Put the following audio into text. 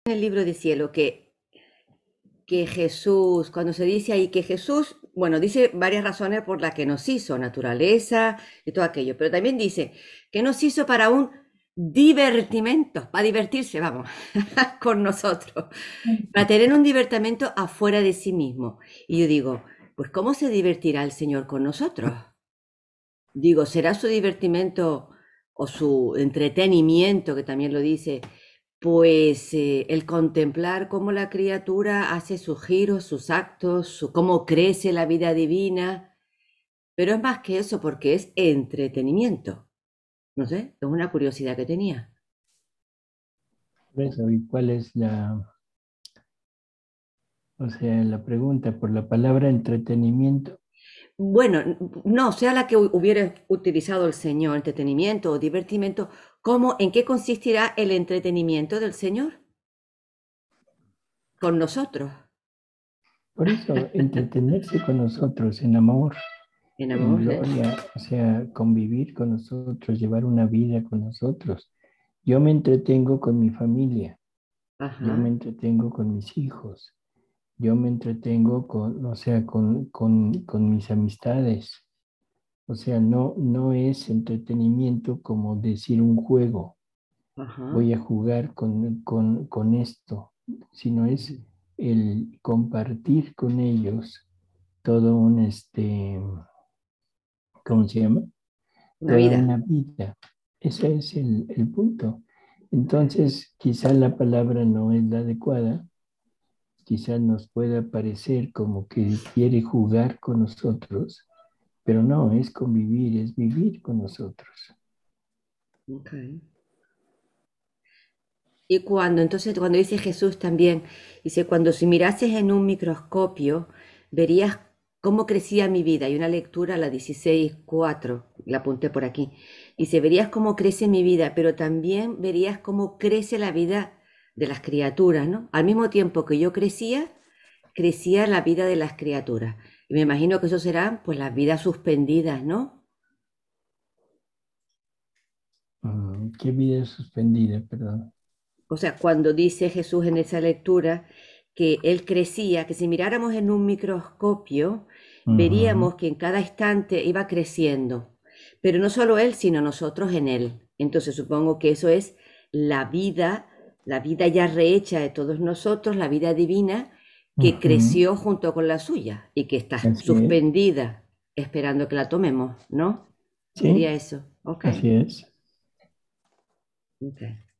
En el libro de cielo que Jesús, cuando se dice ahí que Jesús, bueno, dice varias razones por las que nos hizo, naturaleza y todo aquello, pero también dice que nos hizo para un divertimento, para divertirse, vamos, con nosotros, para tener un divertimento afuera de sí mismo. Y yo digo, pues ¿cómo se divertirá el Señor con nosotros? Digo, ¿será su divertimento o su entretenimiento, que también lo dice, pues el contemplar cómo la criatura hace sus giros, sus actos, cómo crece la vida divina? Pero es más que eso porque es entretenimiento. No sé, es una curiosidad que tenía. Por eso, ¿y cuál es o sea, la pregunta por la palabra entretenimiento? Bueno, no, sea la que hubiera utilizado el Señor, entretenimiento o divertimento, ¿cómo, en qué consistirá el entretenimiento del Señor con nosotros? Por eso, entretenerse con nosotros en amor, En en amor, ¿eh? gloria, o sea, convivir con nosotros, llevar una vida con nosotros. Yo me entretengo con mi familia, yo me Ajá. entretengo con mis hijos, yo me entretengo con, o sea, con mis amistades. O sea, no es entretenimiento como decir un juego, Ajá. voy a jugar con esto, sino es Ujú. el compartir con ellos todo un, ¿cómo se llama? Una Toda vida. una vida. Ese es el punto. Entonces, quizá la palabra no es la adecuada, quizá nos pueda parecer como que quiere jugar con nosotros, pero no, es convivir, es vivir con nosotros. Ok. Y entonces, cuando dice Jesús también, dice, cuando si mirases en un microscopio, verías cómo crecía mi vida. Hay una lectura, la 16:4, la apunté por aquí. Dice, verías cómo crece mi vida, pero también verías cómo crece la vida de las criaturas, ¿no? Al mismo tiempo que yo crecía, crecía la vida de las criaturas. Y me imagino que eso serán, pues, las vidas suspendidas, ¿no? ¿Qué vida suspendida, perdón? O sea, cuando dice Jesús en esa lectura que él crecía, que si miráramos en un microscopio, Ujú. veríamos que en cada instante iba creciendo. Pero no solo él, sino nosotros en él. Entonces supongo que eso es la la vida ya rehecha de todos nosotros, la vida divina, que Ujú. creció junto con la suya y que está Así es. suspendida, esperando que la tomemos, ¿no? Sería Sí, eso. Ok. así es. Ok.